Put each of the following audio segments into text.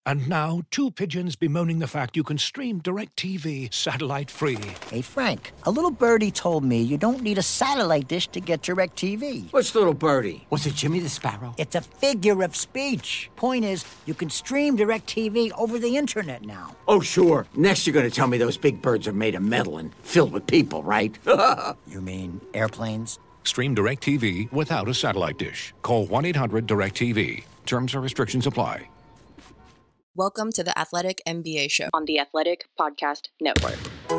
And now, two pigeons bemoaning the fact you can stream DirecTV satellite-free. Hey, Frank, a little birdie told me you don't need a satellite dish to get DirecTV. What's little birdie? Was it Jimmy the Sparrow? It's a figure of speech. Point is, you can stream DirecTV over the internet now. Oh, sure. Next you're going to tell me those big birds are made of metal and filled with people, right? You mean airplanes? Stream DirecTV without a satellite dish. Call 1-800-DirecTV. Terms and restrictions apply. Welcome to the Athletic NBA Show on the Athletic Podcast Network.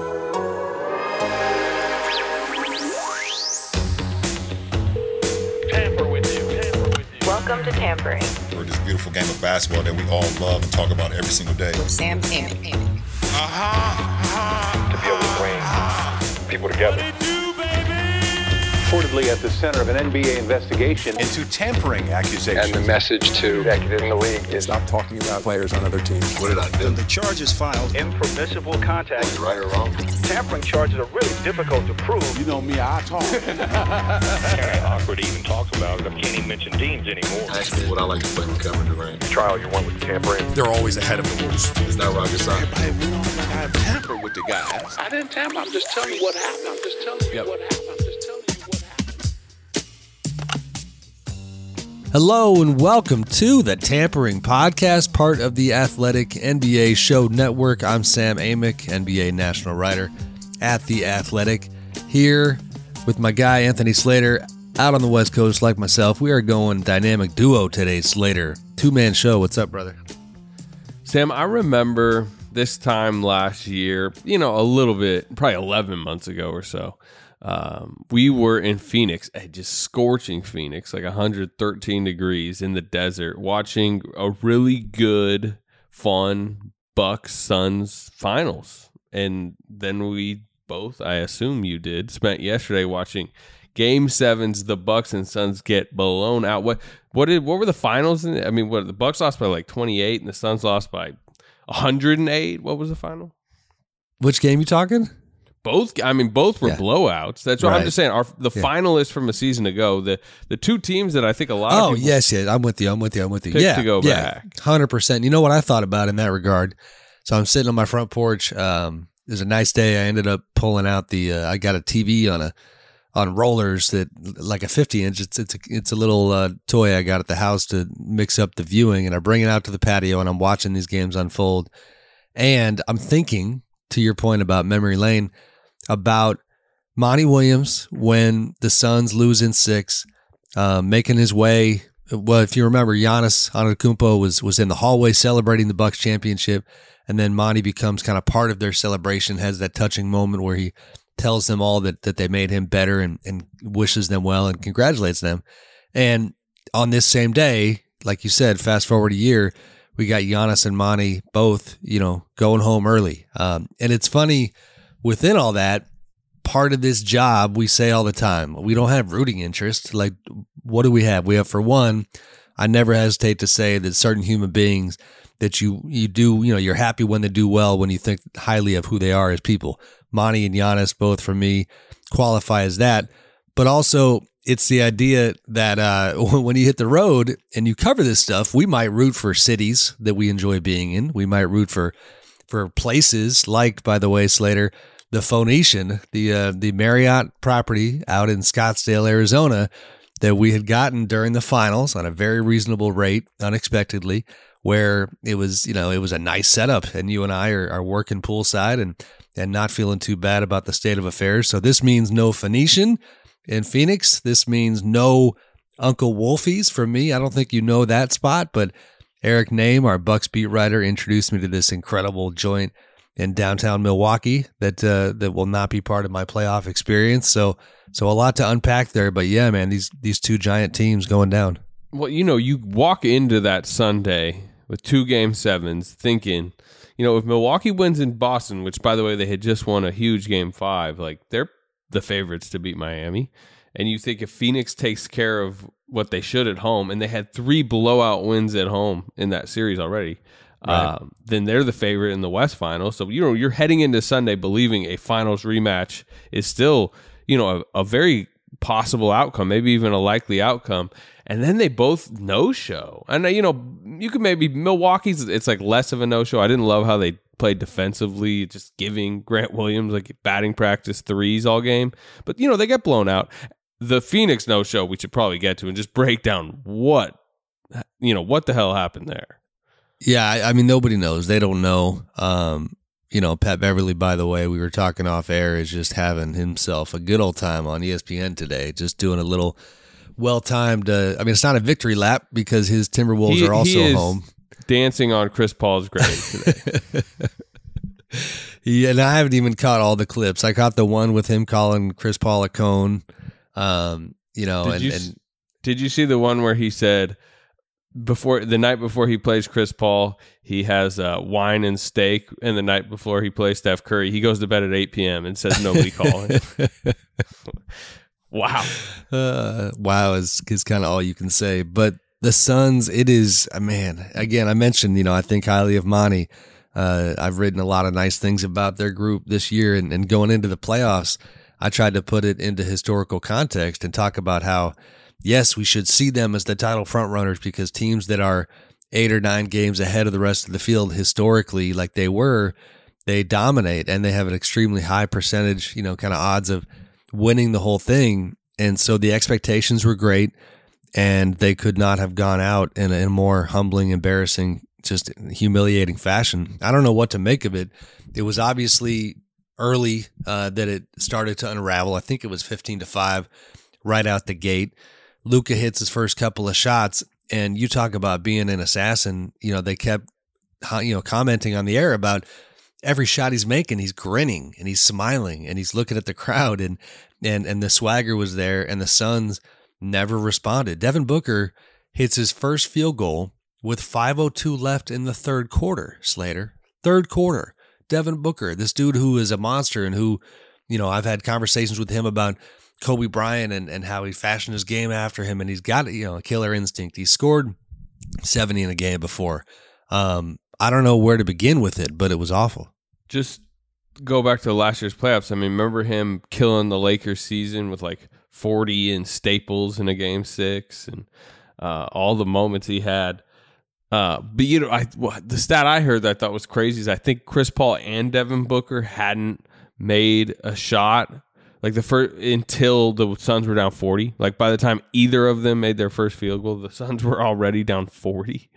Tamper with you. Welcome to Tampering. For this beautiful game of basketball that we all love and talk about every single day. With Sam Amick. To be able to bring people together. Reportedly at the center of an NBA investigation into tampering accusations. And the message to executives in the league is stop talking about players on other teams. What did I do? The charges filed. Impermissible contact. Was it right or wrong? Tampering charges are really difficult to prove. You know me, I talk. Very awkward to even talk about it. I can't even mention teams anymore. Actually, what I like to play with Kevin Durant. The trial you won with tampering. They're always ahead of the rules. It's not rocket science. Everybody went on like I tampered with the guys. I didn't tamper. I'm just telling you what happened. I'm just telling you what happened. Hello and welcome to the Tampering Podcast, part of the Athletic NBA Show Network. I'm Sam Amick, NBA national writer at The Athletic, here with my guy Anthony Slater out on the West Coast like myself. We are going dynamic duo today, Slater. Two-man show. What's up, brother? Sam, I remember this time last year, a little bit, probably 11 months ago or so. We were in Phoenix, just scorching Phoenix, like 113 degrees in the desert, watching a really good, fun Bucks-Suns finals. And then we both, I assume you did, spent yesterday watching Game 7s, the Bucks and Suns get blown out. What were the finals? The Bucks lost by like 28 and the Suns lost by 108. What was the final? Which game you talking? Both were blowouts. That's what I'm just saying. The finalists from a season ago, the two teams that I think a lot of people yes, I'm with you. picked to go back. 100%. You know what I thought about in that regard? So I'm sitting on my front porch. It was a nice day. I ended up pulling out I got a TV on rollers that like a 50-inch. It's a little toy I got at the house to mix up the viewing, and I bring it out to the patio and I'm watching these games unfold. And I'm thinking, to your point about memory lane, about Monty Williams when the Suns lose in 6, making his way. Well, if you remember, Giannis Antetokounmpo was in the hallway celebrating the Bucks championship, and then Monty becomes kind of part of their celebration, has that touching moment where he tells them all that they made him better and wishes them well and congratulates them. And on this same day, like you said, fast forward a year, we got Giannis and Monty both, going home early. And it's funny, within all that, part of this job, we say all the time, we don't have rooting interest. Like, what do we have? We have, for one, I never hesitate to say that certain human beings that you do, you're happy when they do well, when you think highly of who they are as people. Monty and Giannis, both for me, qualify as that. But also, it's the idea that when you hit the road and you cover this stuff, we might root for cities that we enjoy being in. We might root for places like, by the way, Slater, the Phoenician, the Marriott property out in Scottsdale, Arizona, that we had gotten during the finals on a very reasonable rate, unexpectedly, where it was a nice setup, and you and I are working poolside and not feeling too bad about the state of affairs. So this means no Phoenician in Phoenix. This means no Uncle Wolfie's for me. I don't think you know that spot, but Eric Name, our Bucks beat writer, introduced me to this incredible joint in downtown Milwaukee that will not be part of my playoff experience. So a lot to unpack there. But yeah, man, these two giant teams going down. Well, you walk into that Sunday with 2 Game 7s thinking, if Milwaukee wins in Boston, which, by the way, they had just won a huge Game 5, like, they're the favorites to beat Miami. And you think if Phoenix takes care of what they should at home, and they had 3 blowout wins at home in that series already, right, then they're the favorite in the West Finals. So, you're heading into Sunday believing a finals rematch is still, a very possible outcome, maybe even a likely outcome. And then they both no-show. And, you could maybe Milwaukee's, it's like less of a no-show. I didn't love how they played defensively, just giving Grant Williams like batting practice threes all game. But, they get blown out. The Phoenix no-show we should probably get to and just break down what the hell happened there. Yeah, I mean, nobody knows. They don't know. Pat Beverly, by the way, we were talking off air, is just having himself a good old time on ESPN today, just doing a little well-timed, it's not a victory lap because his Timberwolves are also home. Dancing on Chris Paul's grave today. Yeah, and I haven't even caught all the clips. I caught the one with him calling Chris Paul a cone. Did you see the one where he said the night before he plays Chris Paul, he has wine and steak, and the night before he plays Steph Curry, he goes to bed at 8 p.m. and says nobody calling. Wow. Wow is kind of all you can say. But the Suns, it is, man, again, I mentioned, I think highly of Monty. I've written a lot of nice things about their group this year, and going into the playoffs, I tried to put it into historical context and talk about how, yes, we should see them as the title frontrunners because teams that are 8 or 9 games ahead of the rest of the field historically, like they dominate and they have an extremely high percentage, kind of odds of winning the whole thing. And so the expectations were great, and they could not have gone out in a more humbling, embarrassing, just humiliating fashion. I don't know what to make of it. It was obviously early that it started to unravel. I think it was 15-5 right out the gate. Luka hits his first couple of shots, and you talk about being an assassin. They kept, commenting on the air about every shot he's making. He's grinning and he's smiling and he's looking at the crowd, and the swagger was there, and the Suns never responded. Devin Booker hits his first field goal with 5:02 left in the third quarter, Slater. Third quarter. Devin Booker, this dude who is a monster and who, I've had conversations with him about Kobe Bryant and how he fashioned his game after him, and he's got, a killer instinct. He scored 70 in a game before. I don't know where to begin with it, but it was awful. Just go back to last year's playoffs. remember him killing the Lakers season with like 40 in Staples in a game 6 and all the moments he had. But the stat I heard that I thought was crazy is I think Chris Paul and Devin Booker hadn't made a shot like the first until the Suns were down 40. Like by the time either of them made their first field goal, the Suns were already down 40.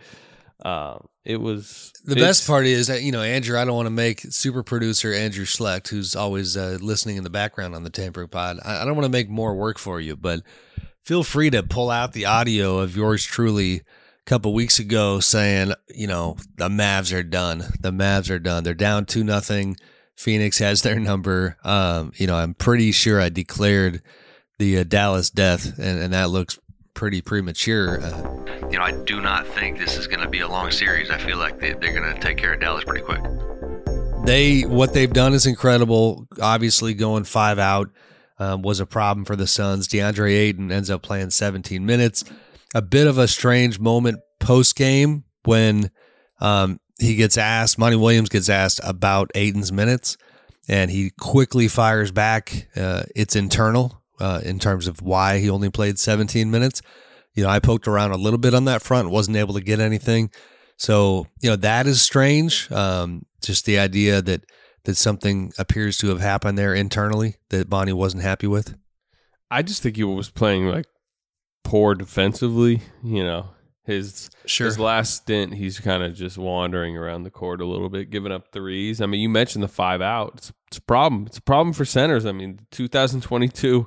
The best part is that, Andrew, I don't want to make super producer Andrew Schlecht, who's always listening in the background on the Tampering Pod. I don't want to make more work for you, but feel free to pull out the audio of yours truly a couple weeks ago saying, the Mavs are done. The Mavs are done. They're down 2-0. Phoenix has their number. I'm pretty sure I declared the Dallas death, and that looks pretty premature. I do not think this is going to be a long series. I feel like they're going to take care of Dallas pretty quick. What they've done is incredible. Obviously, going 5 out was a problem for the Suns. DeAndre Ayton ends up playing 17 minutes. A bit of a strange moment post-game when he gets asked, Monty Williams gets asked about Ayton's minutes, and he quickly fires back. It's internal in terms of why he only played 17 minutes. I poked around a little bit on that front, wasn't able to get anything. So, that is strange. Just the idea that something appears to have happened there internally that Bonnie wasn't happy with. I just think he was playing like poor defensively. His last stint, he's kind of just wandering around the court a little bit, giving up threes. You mentioned the 5 out. It's a problem. It's a problem for centers. 2022,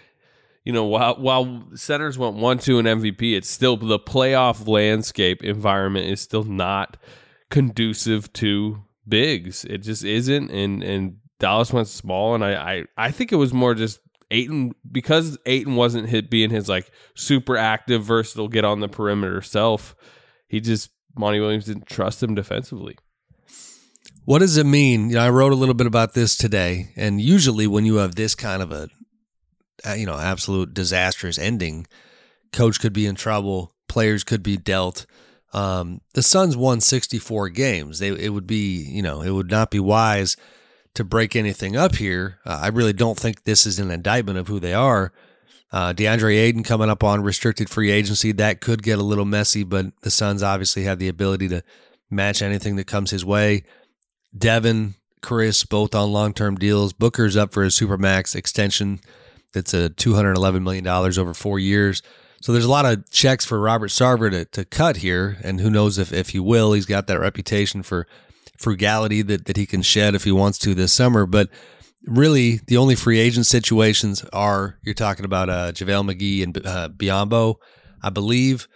while centers went 1-2 in MVP, it's still the playoff landscape environment is still not conducive to bigs. It just isn't. And Dallas went small. And I think it was more just Ayton, because Ayton wasn't being his like super active, versatile, get on the perimeter self. Monty Williams didn't trust him defensively. What does it mean? I wrote a little bit about this today, and usually when you have this kind of a, absolute disastrous ending, coach could be in trouble, players could be dealt. The Suns won 64 games. It would be, it would not be wise to break anything up here. I really don't think this is an indictment of who they are, DeAndre Ayton coming up on restricted free agency. That could get a little messy, but the Suns obviously have the ability to match anything that comes his way. Devin, Chris, both on long-term deals. Booker's up for a Supermax extension. That's a $211 million over 4 years. So there's a lot of checks for Robert Sarver to cut here, and who knows if he will. He's got that reputation for frugality that he can shed if he wants to this summer. But really, the only free agent situations are, you're talking about JaVale McGee and Biyombo, I believe.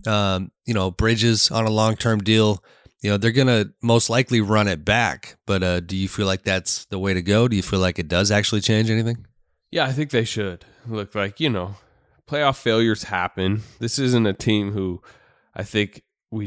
Bridges on a long-term deal. They're going to most likely run it back. But do you feel like that's the way to go? Do you feel like it does actually change anything? Yeah, I think they should. Look, playoff failures happen. This isn't a team who I think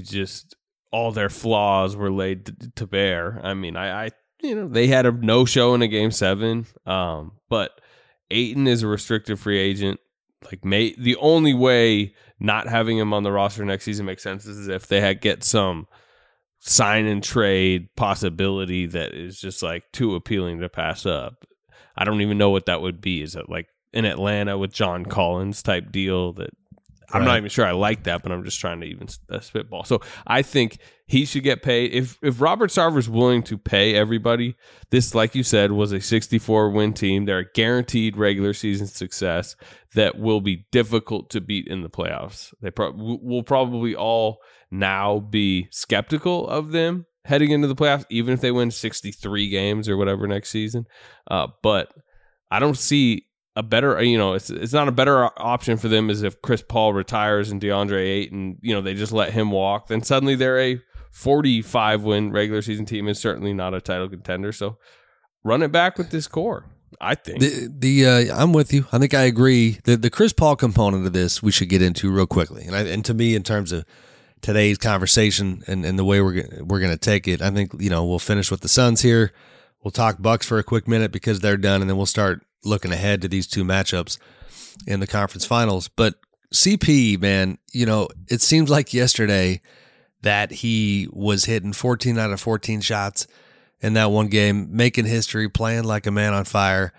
all their flaws were laid to bear. I mean, they had a no-show in a Game 7, but Ayton is a restricted free agent. The only way not having him on the roster next season makes sense is if they get some sign and trade possibility that is just too appealing to pass up. I don't even know what that would be. Is it in Atlanta with John Collins type deal that I'm not even sure I like that, but I'm just trying to even spitball. So I think he should get paid. If Robert Sarver is willing to pay everybody, this, like you said, was a 64-win team. They're a guaranteed regular season success that will be difficult to beat in the playoffs. They will probably all now be skeptical of them heading into the playoffs, even if they win 63 games or whatever next season. But I don't see a better, it's not a better option for them as if Chris Paul retires and DeAndre Ayton, they just let him walk. Then suddenly they're a 45-win regular season team and certainly not a title contender. So run it back with this core, I think. I'm with you. I think I agree. The Chris Paul component of this we should get into real quickly. And to me, in terms of today's conversation and the way we're going to take it, I think, we'll finish with the Suns here. We'll talk Bucks for a quick minute because they're done, and then we'll start looking ahead to these two matchups in the conference finals. But CP, man, it seems like yesterday that he was hitting 14 out of 14 shots in that one game, making history, playing like a man on fire.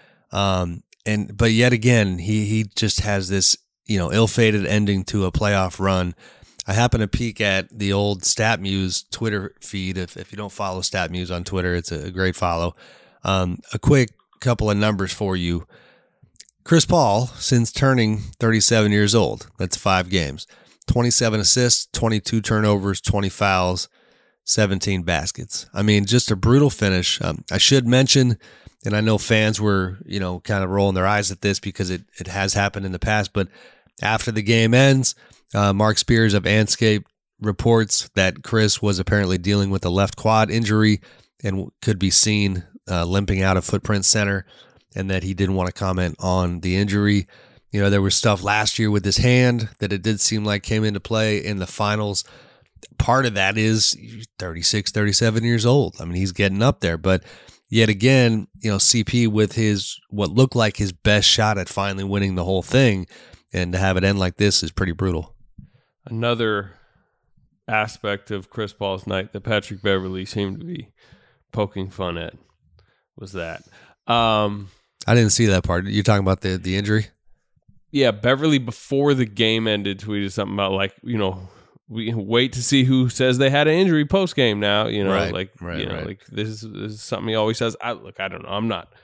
But yet again, he just has this, ill-fated ending to a playoff run. I happen to peek at the old StatMuse Twitter feed. If you don't follow StatMuse on Twitter, it's a great follow. A quick couple of numbers for you. Chris Paul, since turning 37 years old, that's 5 games, 27 assists, 22 turnovers, 20 fouls, 17 baskets. I mean, just a brutal finish. I should mention, and I know fans were, kind of rolling their eyes at this because it has happened in the past, but after the game ends, Mark Spears of Anscape reports that Chris was apparently dealing with a left quad injury and could be seen limping out of Footprint Center, and that he didn't want to comment on the injury. There was stuff last year with his hand that it did seem like came into play in the finals. Part of that is 36, 37 years old. I mean, he's getting up there, but yet again, CP with what looked like his best shot at finally winning the whole thing, and to have it end like this is pretty brutal. Another aspect of Chris Paul's night that Patrick Beverley seemed to be poking fun at was that. I didn't see that part. You're talking about the injury? Yeah, Beverley before the game ended tweeted something about we wait to see who says they had an injury post game now. Right. This is something he always says. I don't know. I'm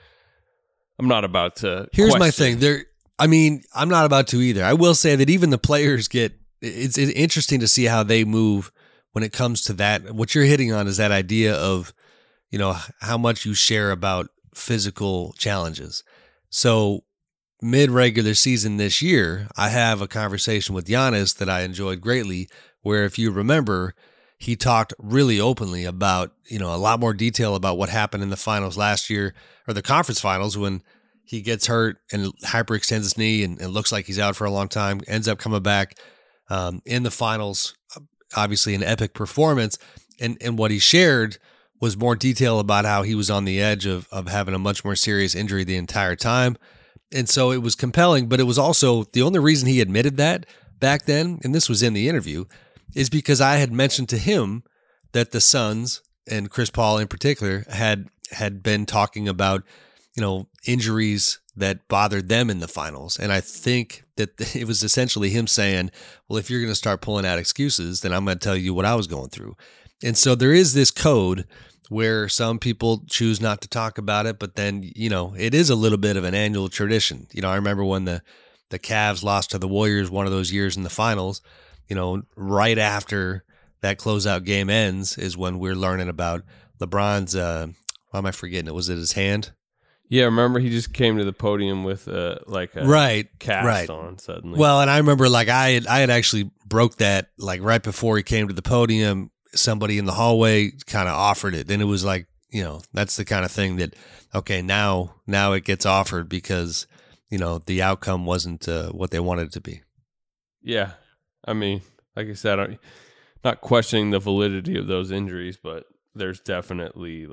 not about to. Here's my thing. I'm not about to either. I will say that even the players it's interesting to see how they move when it comes to that. What you're hitting on is that idea of, how much you share about physical challenges. So mid-regular season this year, I have a conversation with Giannis that I enjoyed greatly, where if you remember, he talked really openly about, a lot more detail about what happened in the finals last year, or the conference finals, when he gets hurt and hyperextends his knee and looks like he's out for a long time, ends up coming back in the finals, obviously an epic performance. And what he shared was more detail about how he was on the edge of having a much more serious injury the entire time. And so it was compelling, but it was also the only reason he admitted that back then, and this was in the interview, is because I had mentioned to him that the Suns, and Chris Paul in particular, had been talking about, injuries that bothered them in the finals. And I think that it was essentially him saying, well, if you're going to start pulling out excuses, then I'm going to tell you what I was going through. And so there is this code where some people choose not to talk about it, but then, it is a little bit of an annual tradition. I remember when the Cavs lost to the Warriors one of those years in the finals, right after that closeout game ends is when we're learning about LeBron's, why am I forgetting it? Was it his hand? Yeah, remember he just came to the podium with a cast on suddenly. Well, and I remember I had actually broke that right before he came to the podium. Somebody in the hallway kind of offered it. Then it was that's the kind of thing that, okay, now it gets offered because, the outcome wasn't what they wanted it to be. Yeah. I mean, like I said, I'm not questioning the validity of those injuries, but there's definitely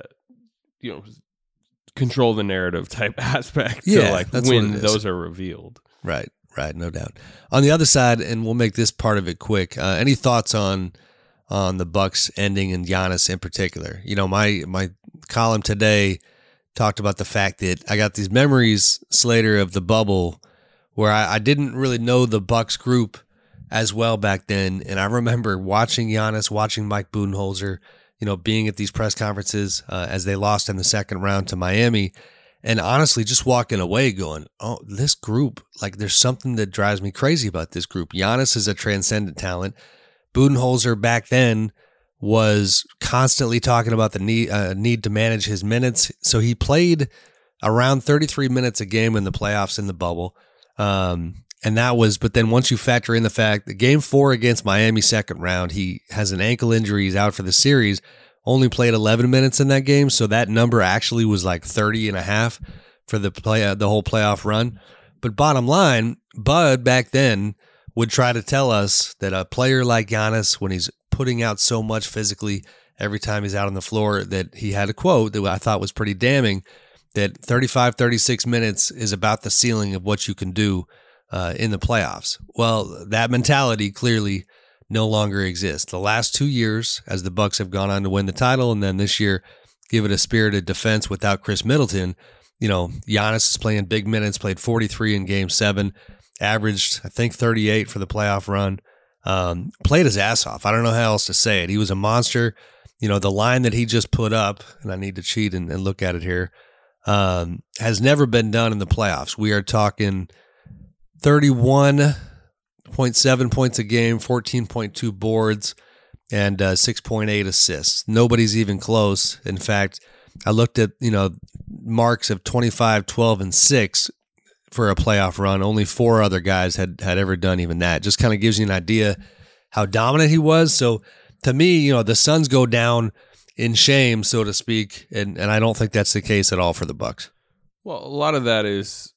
control the narrative type aspect to when those are revealed. Right, no doubt. On the other side, and we'll make this part of it quick, any thoughts on the Bucks ending and Giannis in particular? My column today talked about the fact that I got these memories, Slater, of the bubble where I didn't really know the Bucks group as well back then. And I remember watching Giannis, watching Mike Budenholzer, being at these press conferences as they lost in the second round to Miami, and honestly just walking away going, oh, this group, there's something that drives me crazy about this group. Giannis is a transcendent talent. Budenholzer back then was constantly talking about the need to manage his minutes. So he played around 33 minutes a game in the playoffs in the bubble. And that was, but then once you factor in the fact that game 4 against Miami second round, he has an ankle injury, he's out for the series, only played 11 minutes in that game. So that number actually was 30 and a half for the whole playoff run. But bottom line, Bud back then would try to tell us that a player like Giannis, when he's putting out so much physically every time he's out on the floor, that he had a quote that I thought was pretty damning, that 35, 36 minutes is about the ceiling of what you can do in the playoffs. Well, that mentality clearly no longer exists. The last 2 years, as the Bucks have gone on to win the title, and then this year give it a spirited defense without Chris Middleton, Giannis is playing big minutes, played 43 in game 7, averaged, I think, 38 for the playoff run, played his ass off. I don't know how else to say it. He was a monster. The line that he just put up, and I need to cheat and look at it here, has never been done in the playoffs. We are talking 31.7 points a game, 14.2 boards, and 6.8 assists. Nobody's even close. In fact, I looked at, marks of 25, 12, and 6 for a playoff run. Only 4 other guys had ever done even that. Just kind of gives you an idea how dominant he was. So to me, the Suns go down in shame, so to speak, and I don't think that's the case at all for the Bucks. Well, a lot of that is,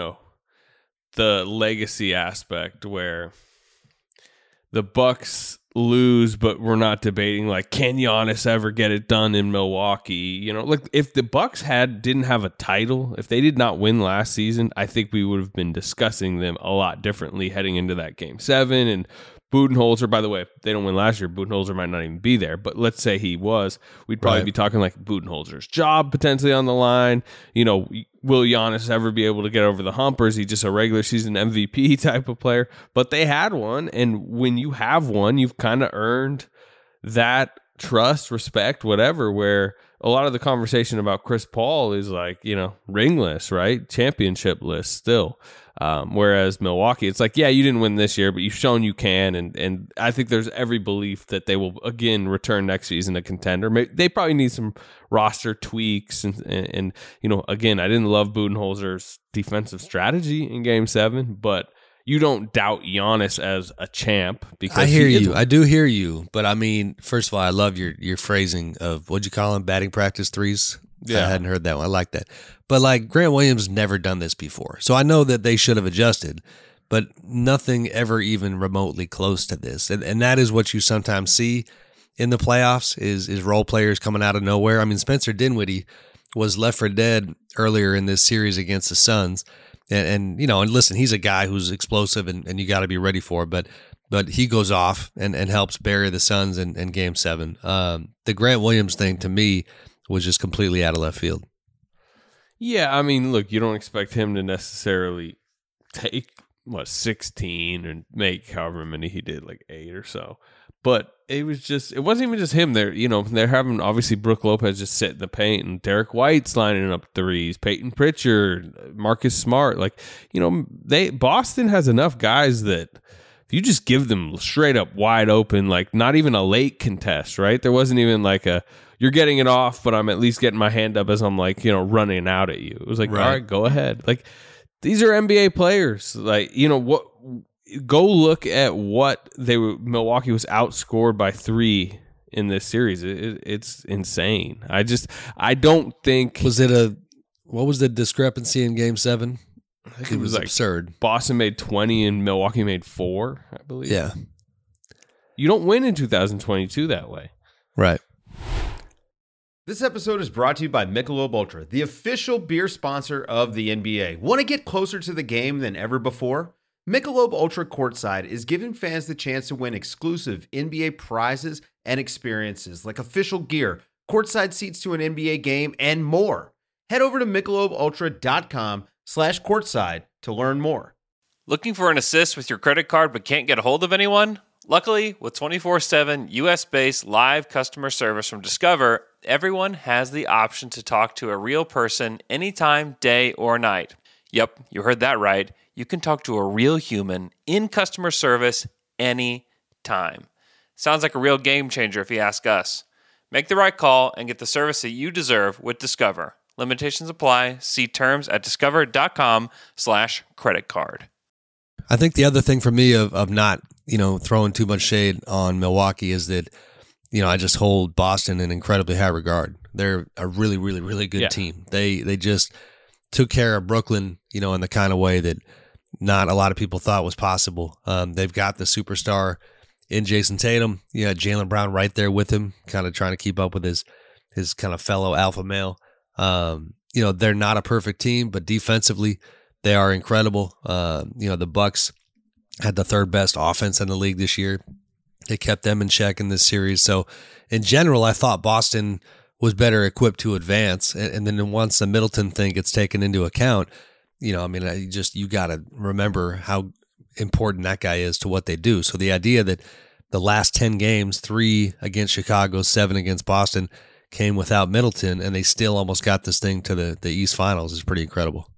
the legacy aspect where the Bucks lose, but we're not debating can Giannis ever get it done in Milwaukee? Look, if the Bucks didn't have a title, if they did not win last season, I think we would have been discussing them a lot differently heading into that game 7. And Budenholzer, by the way, if they don't win last year, Budenholzer might not even be there. But let's say he was, we'd probably be talking Budenholzer's job potentially on the line. Will Giannis ever be able to get over the hump, or is he just a regular season MVP type of player? But they had one, and when you have one, you've kind of earned that trust, respect, whatever, where a lot of the conversation about Chris Paul is ringless, right? Championship list still. Whereas Milwaukee, it's you didn't win this year, but you've shown you can. And I think there's every belief that they will, again, return next season a contender. They probably need some roster tweaks. And again, I didn't love Budenholzer's defensive strategy in game 7, but you don't doubt Giannis as a champ. Because I hear you. I do hear you. But I mean, first of all, I love your phrasing of, what'd you call them, batting practice threes? Yeah. I hadn't heard that one. I like that. But Grant Williams never done this before. So I know that they should have adjusted, but nothing ever even remotely close to this. And that is what you sometimes see in the playoffs is role players coming out of nowhere. I mean, Spencer Dinwiddie was left for dead earlier in this series against the Suns. And listen, he's a guy who's explosive and you got to be ready for it. But he goes off and helps bury the Suns in game 7. The Grant Williams thing to me was just completely out of left field. Yeah, I mean, look, you don't expect him to necessarily take 16 and make however many he did, like 8 or so. But it wasn't even just him there. They're having obviously Brook Lopez just sit in the paint, and Derek White's lining up threes, Peyton Pritchard, Marcus Smart. Boston has enough guys that if you just give them straight up wide open, like not even a late contest, right? There wasn't even like you're getting it off, but I'm at least getting my hand up as I'm running out at you. It was like, right. All right, go ahead. Like, these are NBA players. Like, what? Go look at what Milwaukee was outscored by 3 in this series. It's insane. I don't think. What was the discrepancy in Game 7? I think it was absurd. Boston made 20 and Milwaukee made 4, I believe. Yeah. You don't win in 2022 that way. Right. This episode is brought to you by Michelob Ultra, the official beer sponsor of the NBA. Want to get closer to the game than ever before? Michelob Ultra Courtside is giving fans the chance to win exclusive NBA prizes and experiences like official gear, courtside seats to an NBA game, and more. Head over to MichelobUltra.com/courtside to learn more. Looking for an assist with your credit card but can't get a hold of anyone? Luckily, with 24/7 US-based live customer service from Discover, everyone has the option to talk to a real person anytime, day or night. Yep, you heard that right. You can talk to a real human in customer service anytime. Sounds like a real game changer if you ask us. Make the right call and get the service that you deserve with Discover. Limitations apply. See terms at discover.com/creditcard. I think the other thing for me of not, throwing too much shade on Milwaukee is that, I just hold Boston in incredibly high regard. They're a really, really, really good team. They just took care of Brooklyn, in the kind of way that not a lot of people thought was possible. They've got the superstar in Jason Tatum. Jaylen Brown right there with him, kind of trying to keep up with his kind of fellow alpha male. They're not a perfect team, but defensively they are incredible. The Bucks had the 3rd best offense in the league this year. They kept them in check in this series. So in general, I thought Boston was better equipped to advance. And then once the Middleton thing gets taken into account, you got to remember how important that guy is to what they do. So the idea that the last 10 games, 3 against Chicago, 7 against Boston, came without Middleton, and they still almost got this thing to the East Finals is pretty incredible.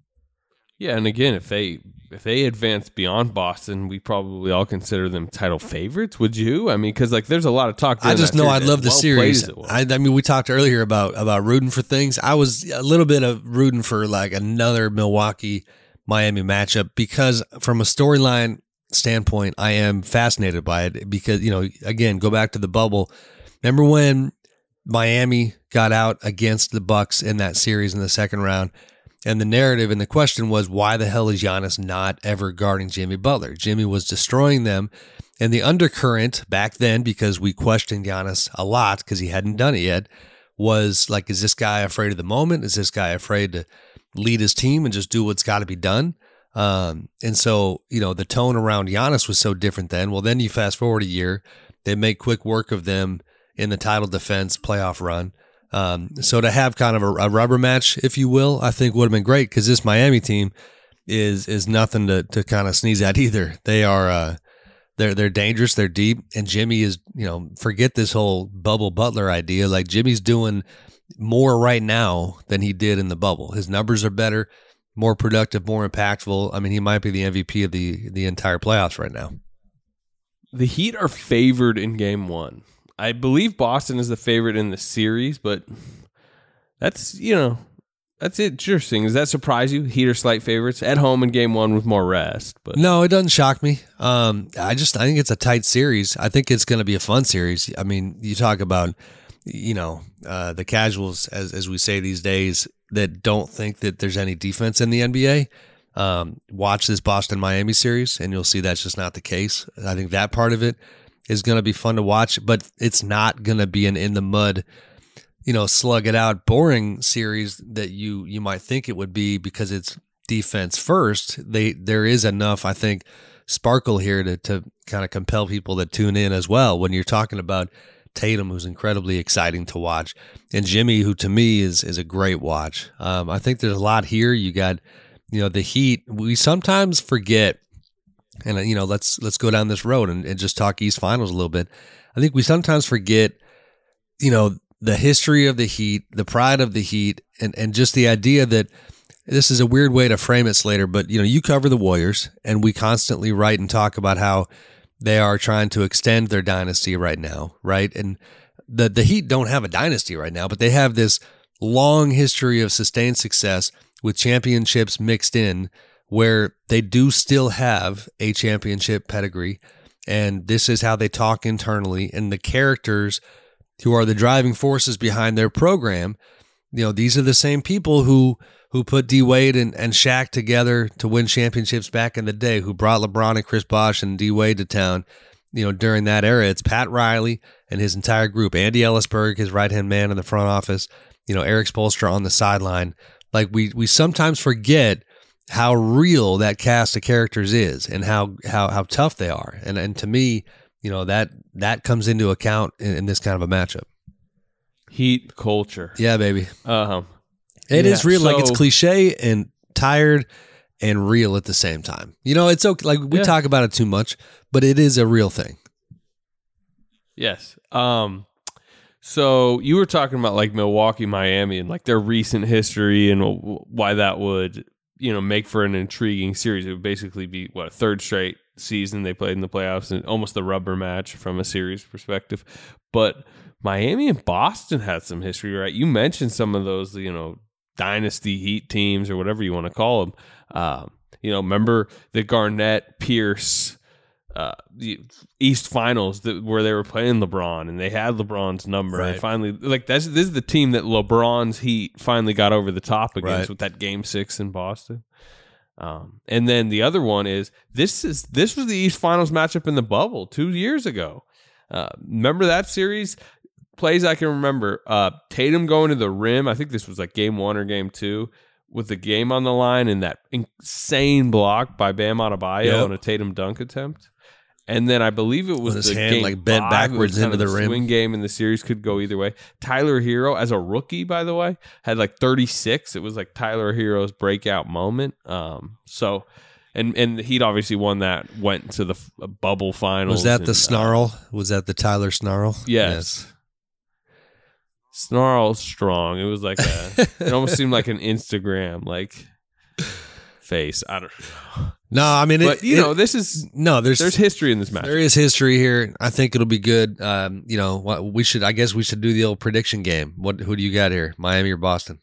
Yeah, and again, if they advance beyond Boston, we probably all consider them title favorites. Would you? I mean, because there's a lot of talk. I just know I'd love the series. I mean, we talked earlier about rooting for things. I was a little bit of rooting for another Milwaukee-Miami matchup because from a storyline standpoint, I am fascinated by it because, again, go back to the bubble. Remember when Miami got out against the Bucks in that series in the second round? And the narrative and the question was, why the hell is Giannis not ever guarding Jimmy Butler? Jimmy was destroying them. And the undercurrent back then, because we questioned Giannis a lot because he hadn't done it yet, was is this guy afraid of the moment? Is this guy afraid to lead his team and just do what's got to be done? And so, the tone around Giannis was so different then. Well, then you fast forward a year, they make quick work of them in the title defense playoff run. So to have kind of a rubber match, if you will, I think would have been great because this Miami team is nothing to kind of sneeze at either. They are they're dangerous, they're deep, and Jimmy is, forget this whole bubble Butler idea. Jimmy's doing more right now than he did in the bubble. His numbers are better, more productive, more impactful. I mean, he might be the MVP of the entire playoffs right now. The Heat are favored in Game 1. I believe Boston is the favorite in the series, but that's interesting. Does that surprise you? Heat are slight favorites at home in Game 1 with more rest. But no, it doesn't shock me. I think it's a tight series. I think it's going to be a fun series. I mean, you talk about, the casuals, as we say these days, that don't think that there's any defense in the NBA. Watch this Boston-Miami series, and you'll see that's just not the case. I think that part of it is going to be fun to watch, but it's not going to be an in-the-mud, slug it out, boring series that you might think it would be because it's defense first. There is enough, I think, sparkle here to kind of compel people to tune in as well. When you're talking about Tatum, who's incredibly exciting to watch, and Jimmy, who to me is a great watch. I think there's a lot here. You got, the Heat. We sometimes forget, and let's go down this road and just talk East Finals a little bit. I think we sometimes forget, the history of the Heat, the pride of the Heat, and just the idea that this is a weird way to frame it, Slater, but you cover the Warriors, and we constantly write and talk about how they are trying to extend their dynasty right now, right? And the Heat don't have a dynasty right now, but they have this long history of sustained success with championships mixed in, where they do still have a championship pedigree, and this is how they talk internally, and the characters who are the driving forces behind their program, these are the same people who put D Wade and Shaq together to win championships back in the day, who brought LeBron and Chris Bosh and D Wade to town, during that era. It's Pat Riley and his entire group, Andy Ellisberg, his right-hand man in the front office, Eric Spoelstra on the sideline. Like we sometimes forget how real that cast of characters is and how tough they are. And to me, that comes into account in this kind of a matchup. Heat culture. Yeah, baby. It is real. Like, it's cliche and tired and real at the same time. It's okay. Like, we talk about it too much, but it is a real thing. Yes. So you were talking about like Milwaukee, Miami, and like their recent history and why that would, make for an intriguing series. It would basically be a third straight season they played in the playoffs, and almost the rubber match from a series perspective. But Miami and Boston had some history, right? You mentioned some of those, dynasty Heat teams or whatever you want to call them. Remember the Garnett, Pierce, the East Finals where they were playing LeBron and they had LeBron's number. Right. And finally, this is the team that LeBron's Heat finally got over the top against with that Game 6 in Boston. And then the other one is this was the East Finals matchup in the bubble 2 years ago. Remember that series? Plays I can remember, Tatum going to the rim. I think this was like game 1 or game 2 with the game on the line and that insane block by Bam Adebayo on a Tatum dunk attempt. And then I believe it was his the hand game bent 5, backwards into the rim. Swing game in the series could go either way. Tyler Hero, as a rookie, by the way, had like 36. It was like Tyler Hero's breakout moment. And the Heat obviously won that, went to the bubble finals. Was that the snarl? Was that the Tyler snarl? Yes. Snarl strong. It was like it almost seemed like an Instagram face. I don't know. No, I mean, but there's history in this match. There is history here. I think it'll be good. I guess we should do the old prediction game. Who do you got here? Miami or Boston?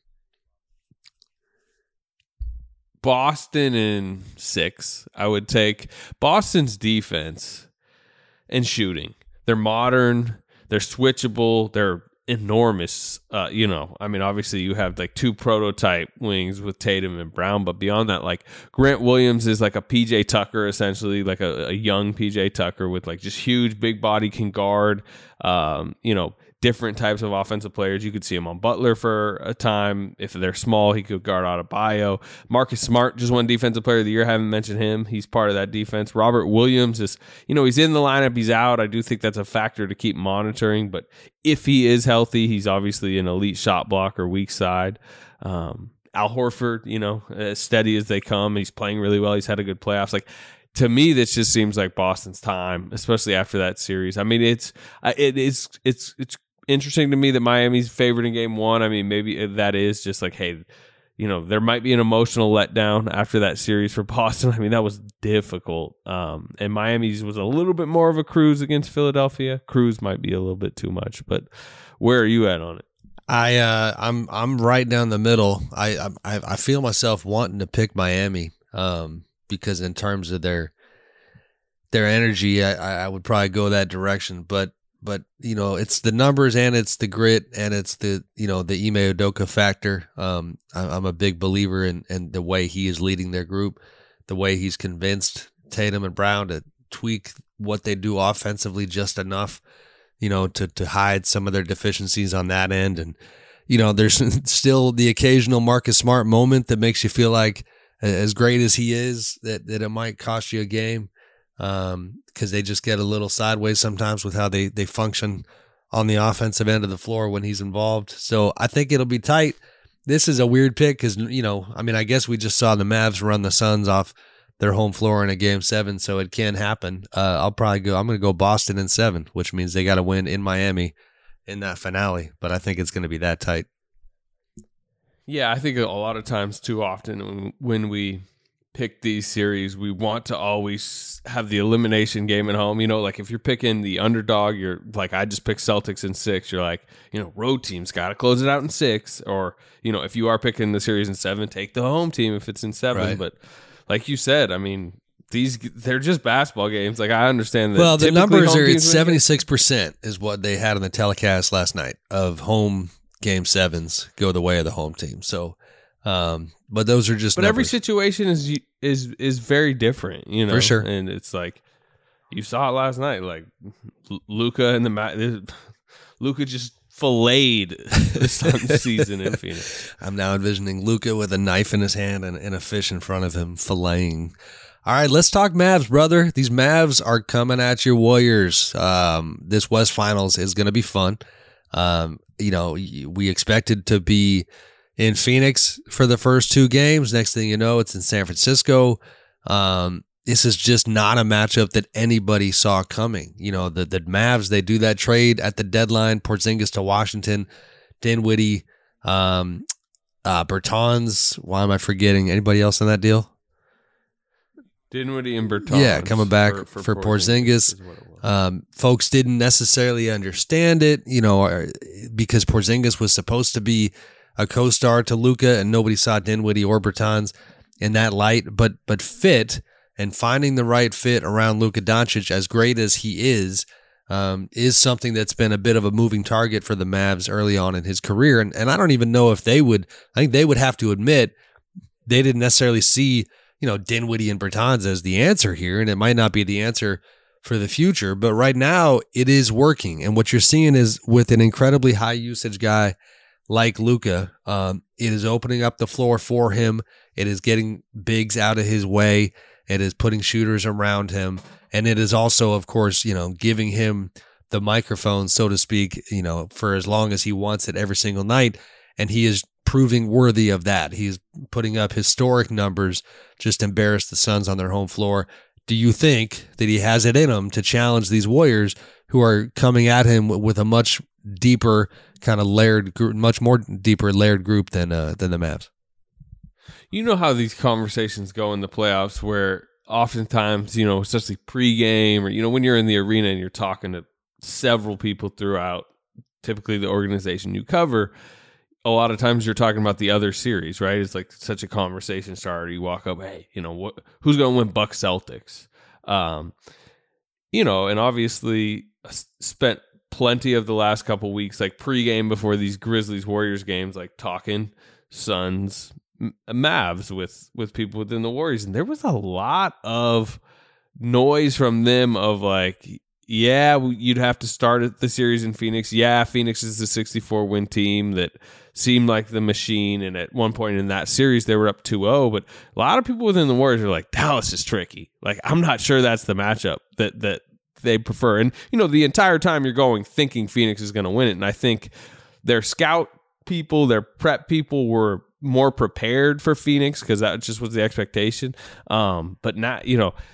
Boston in 6. I would take Boston's defense and shooting. They're modern. They're switchable. They're enormous. Obviously you have like 2 prototype wings with Tatum and Brown, but beyond that, like Grant Williams is like a PJ Tucker, essentially like a young PJ Tucker with like just huge big body, can guard, different types of offensive players. You could see him on Butler for a time. If they're small, he could guard Adebayo. Marcus Smart just won Defensive Player of the Year. I haven't mentioned him. He's part of that defense. Robert Williams is, he's in the lineup. He's out. I do think that's a factor to keep monitoring. But if he is healthy, he's obviously an elite shot blocker, weak side. Al Horford, as steady as they come. He's playing really well. He's had a good playoffs. To me, this just seems like Boston's time, especially after that series. I mean, it's interesting to me that Miami's favored in game 1. I mean, maybe that is just like, hey, there might be an emotional letdown after that series for Boston. I mean, that was difficult. And Miami's was a little bit more of a cruise against Philadelphia. Cruise might be a little bit too much, but where are you at on it? I'm right down the middle. I feel myself wanting to pick Miami because in terms of their energy, I would probably go that direction, but it's the numbers and it's the grit and it's the the Ime Udoka factor. I'm a big believer in the way he is leading their group, the way he's convinced Tatum and Brown to tweak what they do offensively just enough, to hide some of their deficiencies on that end. And there's still the occasional Marcus Smart moment that makes you feel like, as great as he is, that it might cost you a game. Because they just get a little sideways sometimes with how they function on the offensive end of the floor when he's involved. So I think it'll be tight. This is a weird pick because, I guess we just saw the Mavs run the Suns off their home floor in a Game 7, so it can happen. I'm going to go Boston in 7, which means they got to win in Miami in that finale, but I think it's going to be that tight. Yeah, I think a lot of times, too often, when we pick these series, we want to always have the elimination game at home. Like if you're picking the underdog, you're like, I just picked Celtics in 6. You're like, road team's got to close it out in 6. Or, if you are picking the series in 7, take the home team if it's in 7. Right. But like you said, they're just basketball games. Like I understand that. Well, the numbers are 76% is what they had on the telecast last night of home Game 7s go the way of the home team. So, but those are just. But numbers. every situation is very different, For sure. And it's like you saw it last night. Like Luka and Luka just filleted the Suns season in Phoenix. I'm now envisioning Luka with a knife in his hand and a fish in front of him filleting. All right, let's talk Mavs, brother. These Mavs are coming at your Warriors. This West Finals is going to be fun. We expected to be in Phoenix for the first 2 games. Next thing you know, it's in San Francisco. This is just not a matchup that anybody saw coming. The Mavs, they do that trade at the deadline, Porzingis to Washington, Dinwiddie, Bertans. Why am I forgetting? Anybody else on that deal? Dinwiddie and Bertans. Yeah, coming back for Porzingis. Folks didn't necessarily understand it, because Porzingis was supposed to be a co-star to Luka, and nobody saw Dinwiddie or Bertans in that light. But fit and finding the right fit around Luka Doncic, as great as he is something that's been a bit of a moving target for the Mavs early on in his career. And I don't even know if I think they would have to admit they didn't necessarily see, Dinwiddie and Bertans as the answer here, and it might not be the answer for the future, but right now it is working. And what you're seeing is with an incredibly high usage guy like Luka, it is opening up the floor for him. It is getting bigs out of his way. It is putting shooters around him. And it is also, of course, giving him the microphone, so to speak, for as long as he wants it every single night. And he is proving worthy of that. He's putting up historic numbers, just embarrassed the Suns on their home floor. Do you think that he has it in him to challenge these Warriors who are coming at him with a much deeper kind of layered group, much more deeper layered group than the Mavs? You know how these conversations go in the playoffs where oftentimes, especially pregame or, when you're in the arena and you're talking to several people throughout, typically the organization you cover, a lot of times you're talking about the other series, right? It's like such a conversation starter. You walk up, hey, who's going to win Bucks Celtics? And obviously spent plenty of the last couple weeks, like pregame before these Grizzlies Warriors games, like talking Suns, Mavs with people within the Warriors. And there was a lot of noise from them of like, yeah, you'd have to start the series in Phoenix. Yeah, Phoenix is the 64-win team that seemed like the machine. And at one point in that series, they were up 2-0. But a lot of people within the Warriors are like, Dallas is tricky. Like, I'm not sure that's the matchup that they prefer. And, the entire time you're going thinking Phoenix is going to win it. And I think their scout people, their prep people were more prepared for Phoenix because that just was the expectation. But now,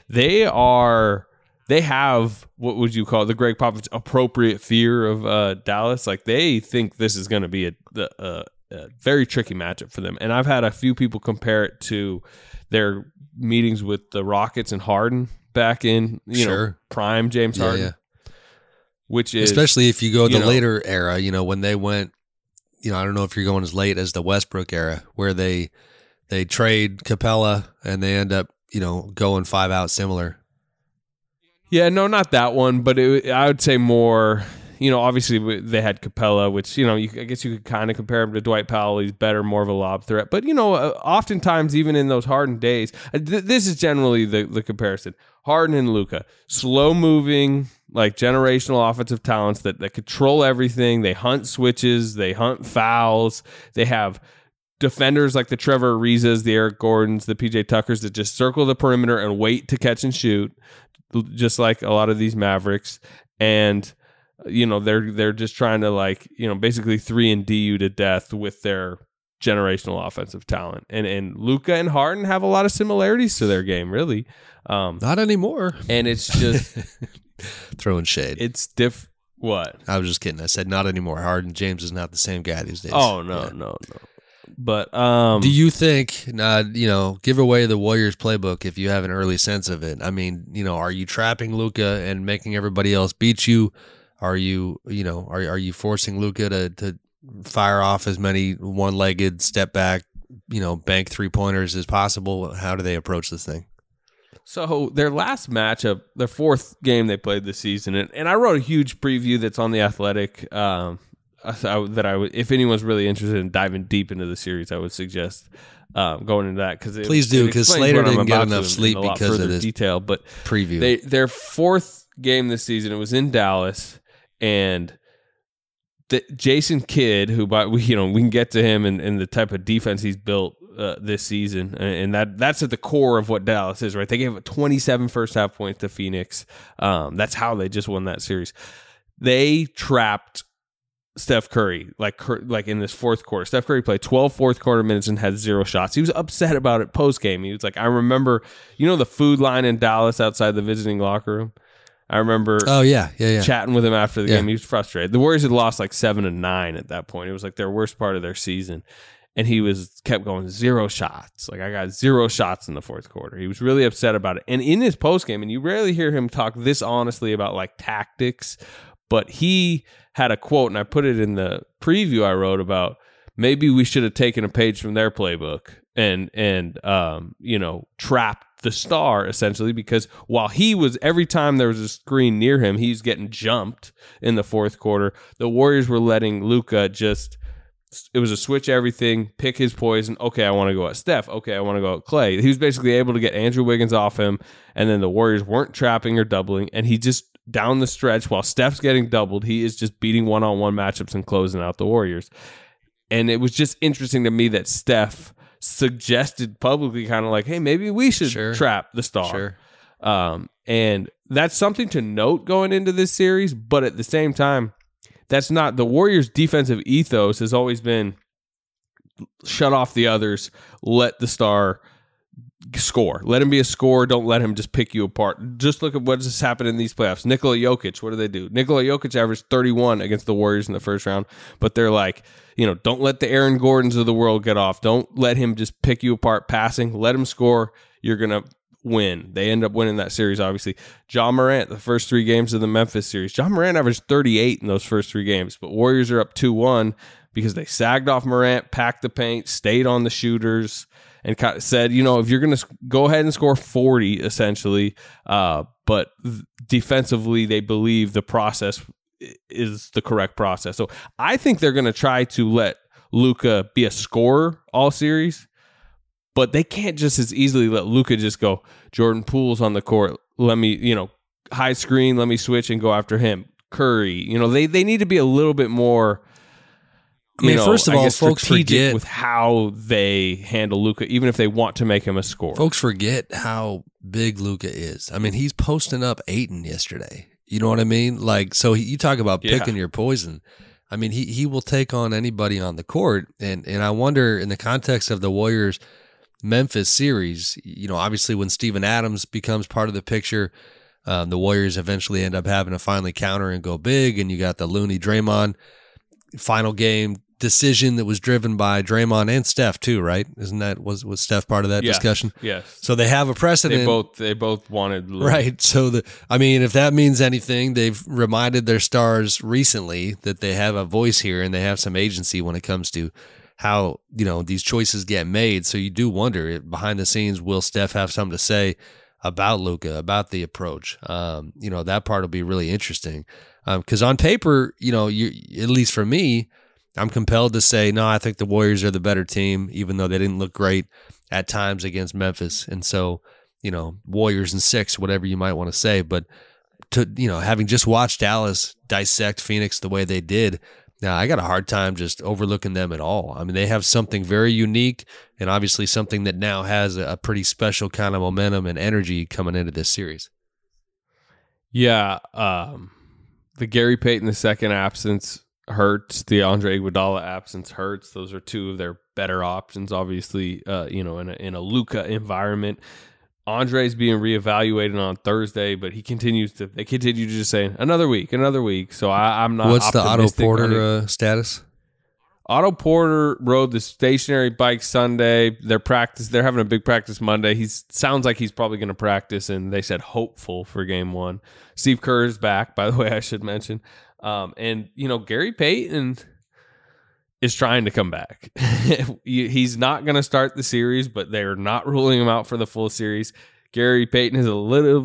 they have, what would you call it, the Greg Popovich appropriate fear of Dallas. Like, they think this is going to be a very tricky matchup for them. And I've had a few people compare it to their meetings with the Rockets and Harden back in, prime James Harden. Yeah. Which is, especially if you go the later era, when they went, I don't know if you're going as late as the Westbrook era, where they trade Capella and they end up, going 5 out similar. Yeah, no, not that one, but I would say more, obviously they had Capella, which, I guess you could kind of compare him to Dwight Powell. He's better, more of a lob threat. But, oftentimes, even in those Harden days, this is generally the comparison. Harden and Luka, slow-moving, like generational offensive talents that control everything. They hunt switches. They hunt fouls. They have defenders like the Trevor Arizas, the Eric Gordons, the PJ Tuckers that just circle the perimeter and wait to catch and shoot, just like a lot of these Mavericks. And they're just trying to basically 3-and-D you to death with their generational offensive talent. And Luka and Harden have a lot of similarities to their game, really. Not anymore. And it's just throwing shade. It's what? I was just kidding. I said not anymore. Harden James is not the same guy these days. Oh, no. But do you think, give away the Warriors playbook if you have an early sense of it? I mean, are you trapping Luka and making everybody else beat you? Are you, are you forcing Luka to fire off as many one-legged step back, bank 3-pointers as possible? How do they approach this thing? So their last matchup, their fourth game they played this season, and I wrote a huge preview that's on The Athletic. If anyone's really interested in diving deep into the series, I would suggest going into that please do, because Slater didn't get enough sleep because of this detail. But preview, their fourth game this season, it was in Dallas, and Jason Kidd, who we can get to him and the type of defense he's built this season, and that's at the core of what Dallas is, right? They gave 27 first half points to Phoenix. That's how they just won that series. They trapped Steph Curry, like in this fourth quarter. Steph Curry played 12 fourth quarter minutes and had 0 shots. He was upset about it post game. He was like, I remember, the food line in Dallas outside the visiting locker room. I remember chatting with him after the game. He was frustrated. The Warriors had lost 7-9 at that point. It was their worst part of their season. And he kept going 0 shots. I got 0 shots in the fourth quarter. He was really upset about it. And in his post game, and you rarely hear him talk this honestly about tactics, but he had a quote, and I put it in the preview I wrote about maybe we should have taken a page from their playbook and trapped the star, essentially, because while every time there was a screen near him, he's getting jumped in the fourth quarter. The Warriors were letting Luka it was a switch everything, pick his poison. Okay, I want to go at Steph. Okay, I want to go at Clay. He was basically able to get Andrew Wiggins off him, and then the Warriors weren't trapping or doubling, and he just, down the stretch, while Steph's getting doubled, he is just beating one-on-one matchups and closing out the Warriors. And it was just interesting to me that Steph suggested publicly hey, maybe we should trap the star. And that's something to note going into this series, but at the same time, that's not the Warriors' defensive ethos. Has always been shut off the others, let the star score, let him be a scorer, don't let him just pick you apart. Just look at what just happened in these playoffs. Nikola Jokic, what do they do? Nikola Jokic averaged 31 against the Warriors in the first round, but they're don't let the Aaron Gordons of the world get off. Don't let him just pick you apart passing. Let him score. You're going to win. They end up winning that series, obviously. Ja Morant, the first 3 games of the Memphis series. Ja Morant averaged 38 in those first 3 games, but Warriors are up 2-1 because they sagged off Morant, packed the paint, stayed on the shooters, and said, if you're going to go ahead and score 40, essentially, but defensively, they believe the process is the correct process. So I think they're going to try to let Luka be a scorer all series, but they can't just as easily let Luka just go, Jordan Poole's on the court, let me, high screen, let me switch and go after him. Curry, they need to be a little bit more, first of all, folks forget with how they handle Luka, even if they want to make him a scorer. Folks forget how big Luka is. I mean, he's posting up Ayton yesterday. You know what I mean? So you talk about picking your poison. I mean, he will take on anybody on the court. And I wonder, in the context of the Warriors Memphis series, obviously when Steven Adams becomes part of the picture, the Warriors eventually end up having to finally counter and go big. And you got the Looney Draymond final game decision that was driven by Draymond and Steph too, right? Isn't that was Steph part of that discussion? Yes. So they have a precedent. They both wanted Looney. Right. So if that means anything, they've reminded their stars recently that they have a voice here and they have some agency when it comes to how these choices get made. So you do wonder, behind the scenes, will Steph have something to say about Luka, about the approach? That part will be really interesting. Because on paper, at least for me, I'm compelled to say, no, I think the Warriors are the better team, even though they didn't look great at times against Memphis. And so, Warriors in 6, whatever you might want to say. But having just watched Dallas dissect Phoenix the way they did, I got a hard time just overlooking them at all. I mean, they have something very unique and obviously something that now has a pretty special kind of momentum and energy coming into this series. Yeah. the Gary Payton II absence hurts. The Andre Iguodala absence hurts. Those are two of their better options, obviously, in a Luka environment. Andre's being reevaluated on Thursday, but they continue to just say another week. So I'm not. What's the Otto Porter status? Otto Porter rode the stationary bike Sunday. They're having a big practice Monday. Sounds like he's probably going to practice, and they said hopeful for game 1. Steve Kerr is back, by the way, I should mention. And Gary Payton is trying to come back. He's not going to start the series, but they're not ruling him out for the full series. Gary Payton is a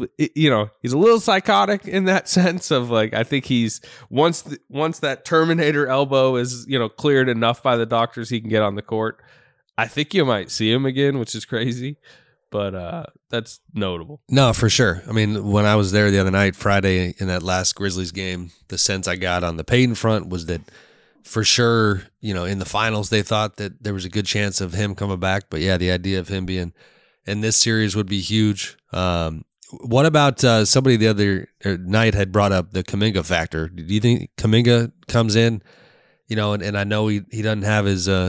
little psychotic in that sense of like, I think he's once that Terminator elbow is, cleared enough by the doctors, he can get on the court. I think you might see him again, which is crazy, but that's notable. No, for sure. I mean, when I was there the other night, Friday, in that last Grizzlies game, the sense I got on the Payton front was that for sure, in the finals, they thought that there was a good chance of him coming back. But yeah, the idea of him being in this series would be huge. What about somebody the other night had brought up the Kuminga factor? Do you think Kuminga comes in, and I know he doesn't have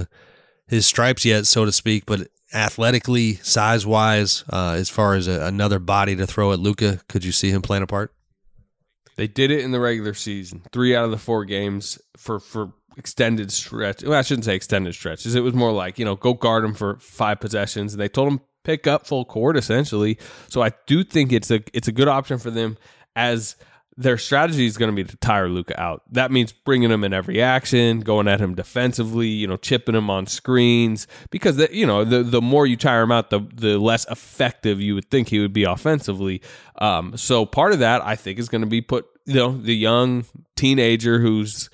his stripes yet, so to speak, but athletically, size-wise, as far as another body to throw at Luka, could you see him playing a part? They did it in the regular season. 3 out of the 4 games for extended stretch. Well, I shouldn't say extended stretches. It was more like, go guard him for 5 possessions. And they told him pick up full court, essentially. So I do think it's a good option for them, as their strategy is going to be to tire Luka out. That means bringing him in every action, going at him defensively, chipping him on screens, because the more you tire him out, the less effective you would think he would be offensively. So part of that, I think, is going to be put the young teenager who's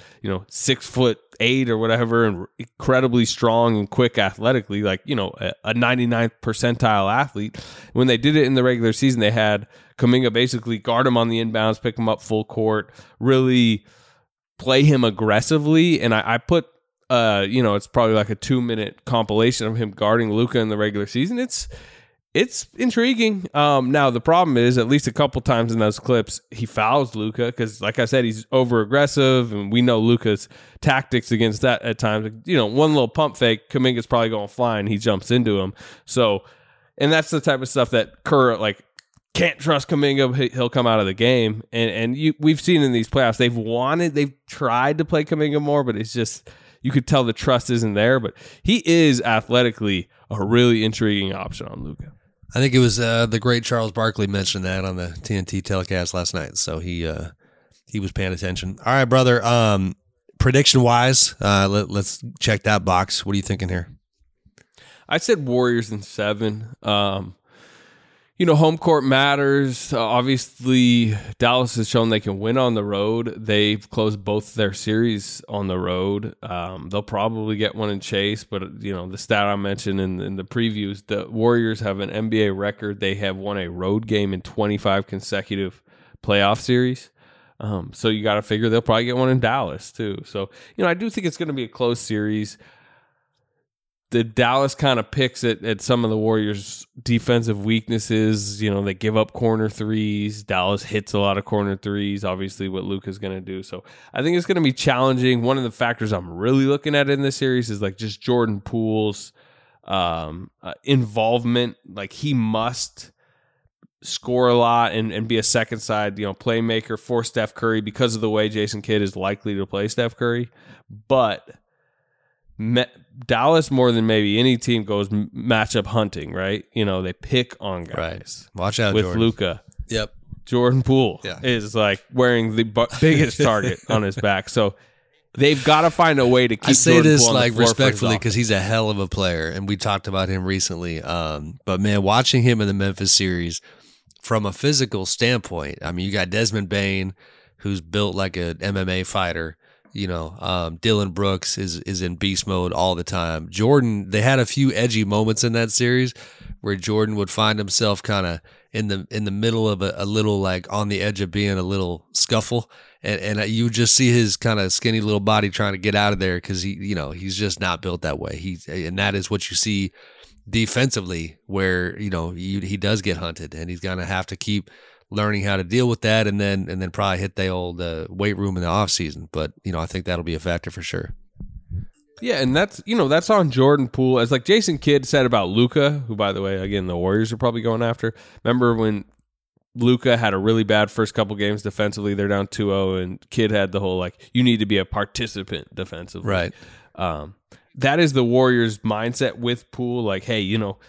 6'8" or whatever, and incredibly strong and quick athletically, like a 99th percentile athlete. When they did it in the regular season, they had Kuminga basically guard him on the inbounds, pick him up full court, really play him aggressively. And I put it's probably like a 2-minute compilation of him guarding Luka in the regular season. It's intriguing. Now, the problem is, at least a couple times in those clips, he fouls Luka because, like I said, he's over-aggressive, and we know Luka's tactics against that at times. One little pump fake, Kuminga's probably going flying, he jumps into him. So, and that's the type of stuff that Kerr, can't trust Kuminga. He'll come out of the game. And we've seen in these playoffs, they've tried to play Kuminga more, but it's just, you could tell the trust isn't there. But he is athletically a really intriguing option on Luka. I think it was the great Charles Barkley mentioned that on the TNT telecast last night, so he was paying attention. All right, brother. Prediction-wise, let's check that box. What are you thinking here? I said Warriors in 7. Home court matters. Obviously, Dallas has shown they can win on the road. They've closed both their series on the road. They'll probably get one in Chase, but the stat I mentioned in the previews, the Warriors have an NBA record. They have won a road game in 25 consecutive playoff series. So you got to figure they'll probably get one in Dallas too. So, I do think it's going to be a close series. The Dallas kind of picks at some of the Warriors' defensive weaknesses. They give up corner threes. Dallas hits a lot of corner threes, obviously what Luka's going to do. So I think it's going to be challenging. One of the factors I'm really looking at in this series is just Jordan Poole's involvement. He must score a lot and be a second side, playmaker for Steph Curry because of the way Jason Kidd is likely to play Steph Curry. But Dallas, more than maybe any team, goes matchup hunting, right? They pick on guys. Right. Watch out with Jordan. Luka. Yep. Jordan Poole is wearing the biggest target on his back. So they've got to find a way to keep. I say Jordan this Poole on the floor respectfully because he's a hell of a player, and we talked about him recently. But man, watching him in the Memphis series from a physical standpoint, I mean, you got Desmond Bane, who's built like an MMA fighter. Dylan Brooks is in beast mode all the time. Jordan, they had a few edgy moments in that series where Jordan would find himself kind of in the middle of a little on the edge of being a little scuffle, and you just see his kind of skinny little body trying to get out of there because he's just not built that way. And that is what you see defensively where he does get hunted, and he's gonna have to keep learning how to deal with that, and then probably hit the old weight room in the off season. But I think that'll be a factor for sure. Yeah, and that's on Jordan Poole. As like Jason Kidd said about Luka, who, by the way, again, the Warriors are probably going after. Remember when Luka had a really bad first couple games defensively? They're down 2-0, and Kidd had the whole, you need to be a participant defensively. Right. That is the Warriors' mindset with Poole. Hey,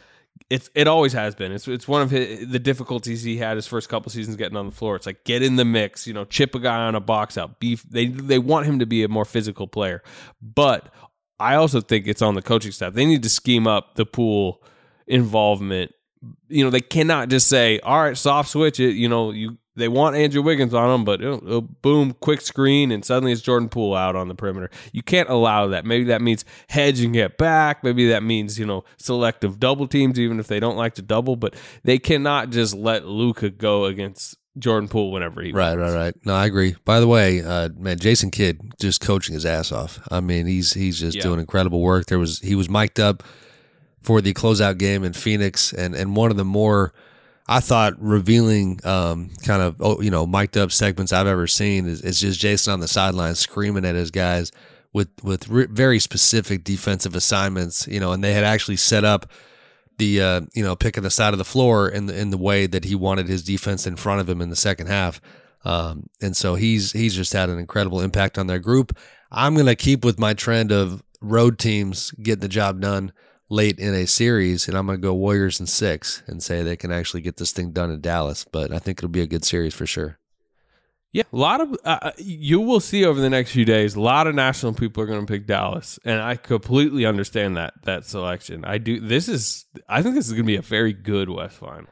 it always has been. It's one of the difficulties he had his first couple seasons getting on the floor. It's get in the mix, chip a guy on a box out. They want him to be a more physical player. But I also think it's on the coaching staff. They need to scheme up the Poole involvement. They cannot just say, all right, soft switch it. They want Andrew Wiggins on them, but boom, quick screen, and suddenly it's Jordan Poole out on the perimeter. You can't allow that. Maybe that means hedge and get back. Maybe that means, selective double teams, even if they don't like to double. But they cannot just let Luka go against Jordan Poole whenever he wants. Right. No, I agree. By the way, man, Jason Kidd just coaching his ass off. I mean, he's just doing incredible work. He was mic'd up for the closeout game in Phoenix, and one of the more, I thought, revealing kind of mic'd up segments I've ever seen is just Jason on the sidelines screaming at his guys with very specific defensive assignments, and they had actually set up the picking the side of the floor in the way that he wanted his defense in front of him in the second half, and so he's just had an incredible impact on their group. I'm gonna keep with my trend of road teams getting the job done late in a series, and I'm going to go Warriors in 6 and say they can actually get this thing done in Dallas. But I think it'll be a good series for sure. Yeah, a lot of you will see over the next few days. A lot of national people are going to pick Dallas, and I completely understand that selection. I do. I think this is going to be a very good West Finals.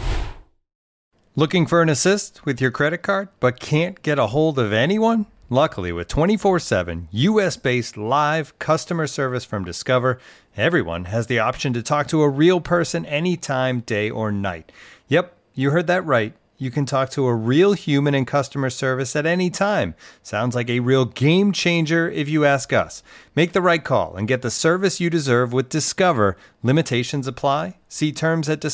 Looking for an assist with your credit card, but can't get a hold of anyone? Luckily, with 24/7 U.S.-based live customer service from Discover, everyone has the option to talk to a real person anytime, day or night. Yep, you heard that right. You can talk to a real human in customer service at any time. Sounds like a real game changer if you ask us. Make the right call and get the service you deserve with Discover. Limitations apply. See terms at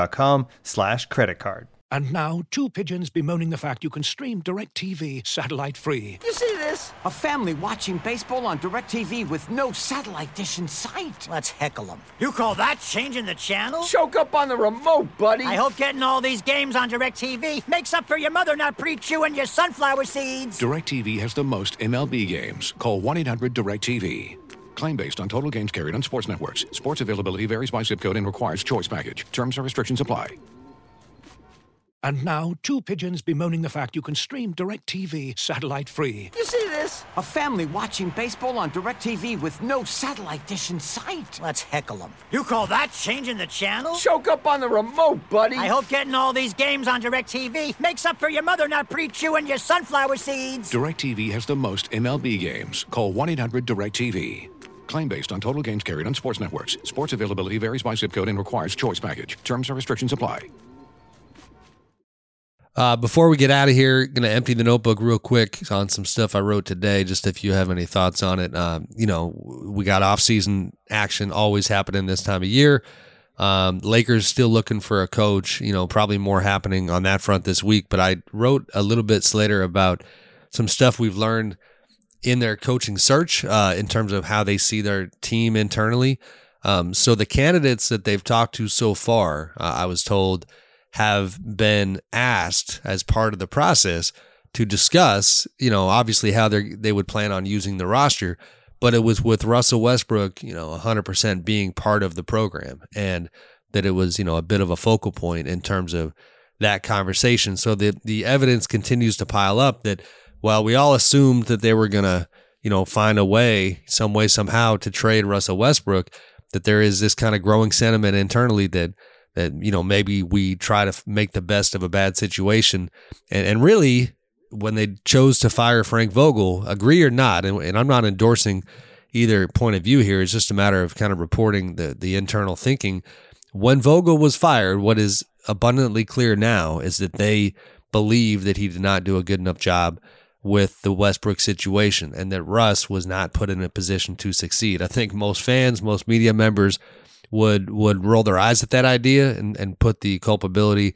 discover.com/creditcard. And now, 2 pigeons bemoaning the fact you can stream DirecTV satellite-free. You see this? A family watching baseball on DirecTV with no satellite dish in sight. Let's heckle them. You call that changing the channel? Choke up on the remote, buddy. I hope getting all these games on DirecTV makes up for your mother not pre-chewing your sunflower seeds. DirecTV has the most MLB games. Call 1-800-DirecTV. Claim based on total games carried on sports networks. Sports availability varies by zip code and requires choice package. Terms and restrictions apply. And now, 2 pigeons bemoaning the fact you can stream DirecTV satellite-free. You see this? A family watching baseball on DirecTV with no satellite dish in sight. Let's heckle them. You call that changing the channel? Choke up on the remote, buddy. I hope getting all these games on DirecTV makes up for your mother not pre-chewing your sunflower seeds. DirecTV has the most MLB games. Call 1-800-DirecTV. Claim based on total games carried on sports networks. Sports availability varies by zip code and requires choice package. Terms and restrictions apply. Before we get out of here, going to empty the notebook real quick on some stuff I wrote today, just if you have any thoughts on it. We got off-season action always happening this time of year. Lakers still looking for a coach, probably more happening on that front this week. But I wrote a little bit later about some stuff we've learned in their coaching search in terms of how they see their team internally. So the candidates that they've talked to so far, I was told, have been asked as part of the process to discuss, obviously how they would plan on using the roster, but it was with Russell Westbrook, 100% being part of the program, and that it was, a bit of a focal point in terms of that conversation. So the evidence continues to pile up that while we all assumed that they were going to, find a way, somehow to trade Russell Westbrook, that there is this kind of growing sentiment internally that maybe we try to make the best of a bad situation. And really, when they chose to fire Frank Vogel, agree or not, and I'm not endorsing either point of view here, it's just a matter of kind of reporting the internal thinking. When Vogel was fired, what is abundantly clear now is that they believe that he did not do a good enough job with the Westbrook situation and that Russ was not put in a position to succeed. I think most fans, most media members would roll their eyes at that idea and put the culpability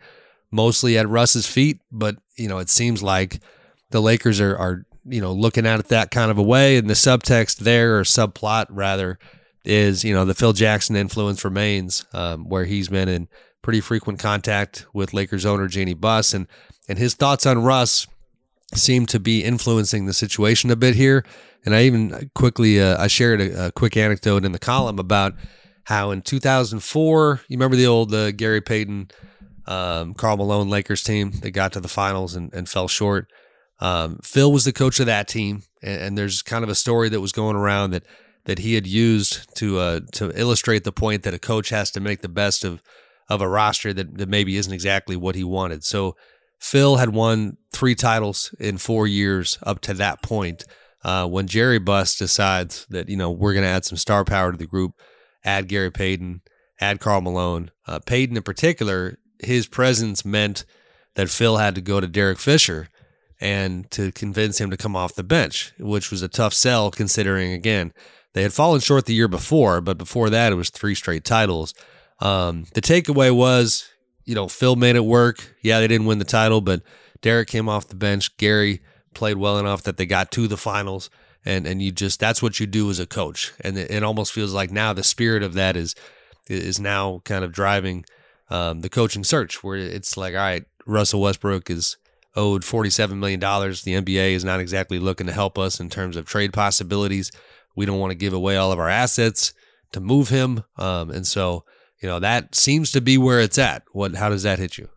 mostly at Russ's feet, but it seems like the Lakers are looking at it that kind of a way, and the subtext there, or subplot rather, is the Phil Jackson influence remains, where he's been in pretty frequent contact with Lakers owner Jeanie Buss, and his thoughts on Russ seem to be influencing the situation a bit here. And I even quickly I shared a quick anecdote in the column about how in 2004, you remember the old Gary Payton, Karl Malone Lakers team that got to the finals and fell short. Phil was the coach of that team, and there's kind of a story that was going around that he had used to illustrate the point that a coach has to make the best of a roster that maybe isn't exactly what he wanted. So Phil had won 3 titles in 4 years up to that point. When Jerry Buss decides that, we're going to add some star power to the group, add Gary Payton, add Karl Malone. Payton in particular, his presence meant that Phil had to go to Derek Fisher and to convince him to come off the bench, which was a tough sell considering, again, they had fallen short the year before, but before that it was 3 straight titles. The takeaway was, Phil made it work. Yeah, they didn't win the title, but Derek came off the bench. Gary played well enough that they got to the finals, and that's what you do as a coach. And it almost feels like now the spirit of that is now kind of driving the coaching search, where it's like, all right, Russell Westbrook is owed $47 million. The NBA is not exactly looking to help us in terms of trade possibilities. We don't want to give away all of our assets to move him. And so, that seems to be where it's at. How does that hit you?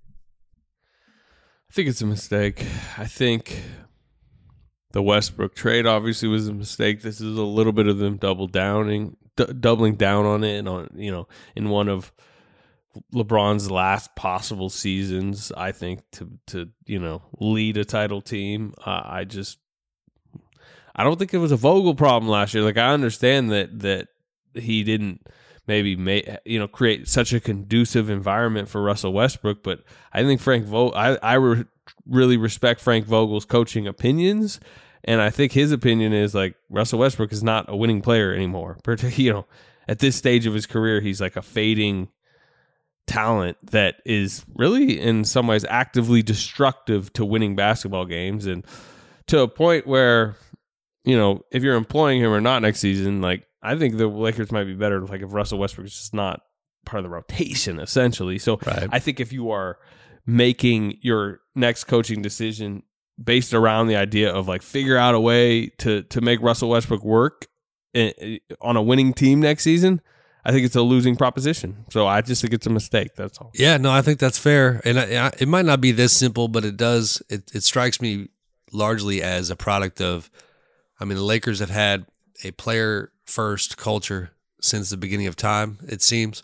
I think it's a mistake. I think the Westbrook trade obviously was a mistake. This is a little bit of them doubling down on it, and in one of LeBron's last possible seasons, I think, to lead a title team. I don't think it was a Vogel problem last year. Like, I understand that he didn't maybe create such a conducive environment for Russell Westbrook, but I think Frank Vogel, I really respect Frank Vogel's coaching opinions, and I think his opinion is like Russell Westbrook is not a winning player anymore. At this stage of his career, he's like a fading talent that is really in some ways actively destructive to winning basketball games, and to a point where, if you're employing him or not next season, like, I think the Lakers might be better like if Russell Westbrook is just not part of the rotation, essentially. So right. I think if you are making your next coaching decision based around the idea of like figure out a way to make Russell Westbrook work on a winning team next season, I think it's a losing proposition. So I just think it's a mistake. That's all. Yeah, no, I think that's fair. And it might not be this simple, but it strikes me largely as a product of, the Lakers have had a player-first culture since the beginning of time, it seems.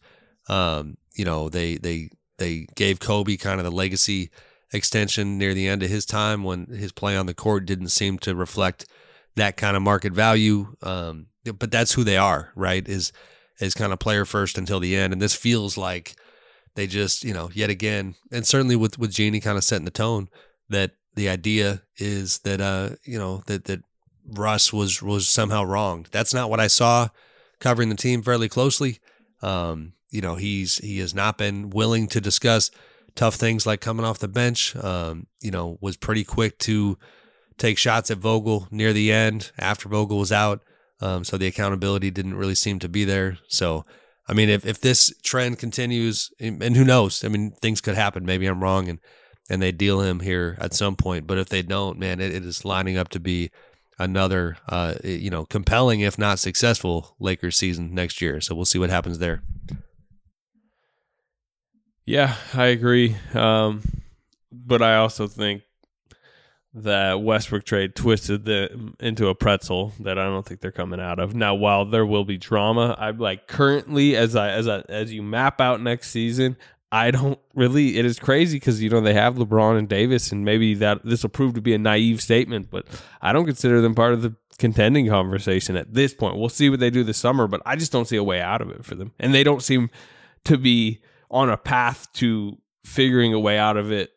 They gave Kobe kind of the legacy extension near the end of his time when his play on the court didn't seem to reflect that kind of market value. But that's who they are, right? Is kind of player first until the end. And this feels like they just, yet again, and certainly with Jeanie kind of setting the tone, that the idea is that, that Russ was somehow wronged. That's not what I saw covering the team fairly closely. He has not been willing to discuss tough things like coming off the bench. Was pretty quick to take shots at Vogel near the end after Vogel was out. So the accountability didn't really seem to be there. So, if this trend continues, and who knows, things could happen. Maybe I'm wrong and they deal him here at some point. But if they don't, man, it is lining up to be another, compelling, if not successful, Lakers season next year. So we'll see what happens there. Yeah, I agree. But I also think that Westbrook trade twisted them into a pretzel that I don't think they're coming out of. Now, while there will be drama, I'm like currently as you map out next season, I don't really. It is crazy because they have LeBron and Davis, and maybe that this will prove to be a naive statement, but I don't consider them part of the contending conversation at this point. We'll see what they do this summer, but I just don't see a way out of it for them, and they don't seem to be on a path to figuring a way out of it,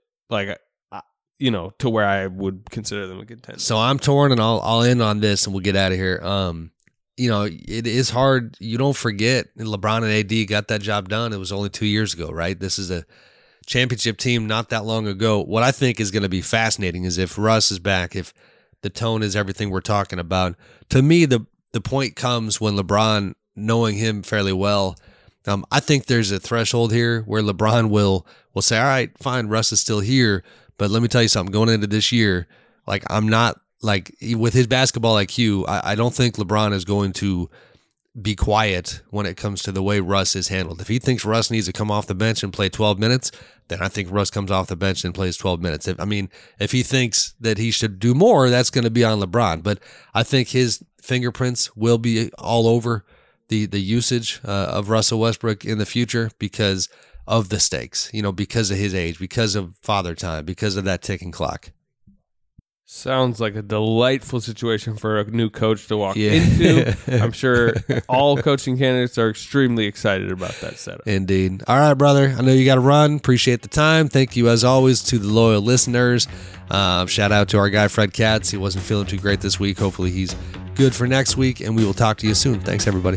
to where I would consider them a contender. So I'm torn, and I'll end on this, and we'll get out of here. It is hard. You don't forget LeBron and AD got that job done. It was only 2 years ago, right? This is a championship team not that long ago. What I think is going to be fascinating is if Russ is back, if the tone is everything we're talking about. To me, the point comes when LeBron, knowing him fairly well, I think there's a threshold here where LeBron will say, all right, fine, Russ is still here, but let me tell you something, going into this year, like I'm not, like with his basketball IQ, I don't think LeBron is going to be quiet when it comes to the way Russ is handled. If he thinks Russ needs to come off the bench and play 12 minutes, then I think Russ comes off the bench and plays 12 minutes. If he thinks that he should do more, that's going to be on LeBron. But I think his fingerprints will be all over the usage of Russell Westbrook in the future because of the stakes, because of his age, because of father time, because of that ticking clock. Sounds like a delightful situation for a new coach to walk into. I'm sure all coaching candidates are extremely excited about that setup. Indeed. All right, brother. I know you got to run. Appreciate the time. Thank you, as always, to the loyal listeners. Shout out to our guy, Fred Katz. He wasn't feeling too great this week. Hopefully he's good for next week, and we will talk to you soon. Thanks, everybody.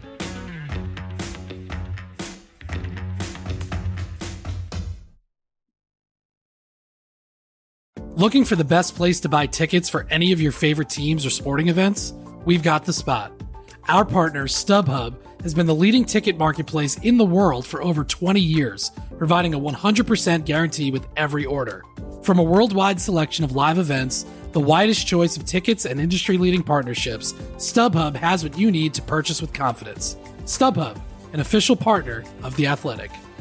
Looking for the best place to buy tickets for any of your favorite teams or sporting events? We've got the spot. Our partner, StubHub, has been the leading ticket marketplace in the world for over 20 years, providing a 100% guarantee with every order. From a worldwide selection of live events, the widest choice of tickets, and industry-leading partnerships, StubHub has what you need to purchase with confidence. StubHub, an official partner of The Athletic.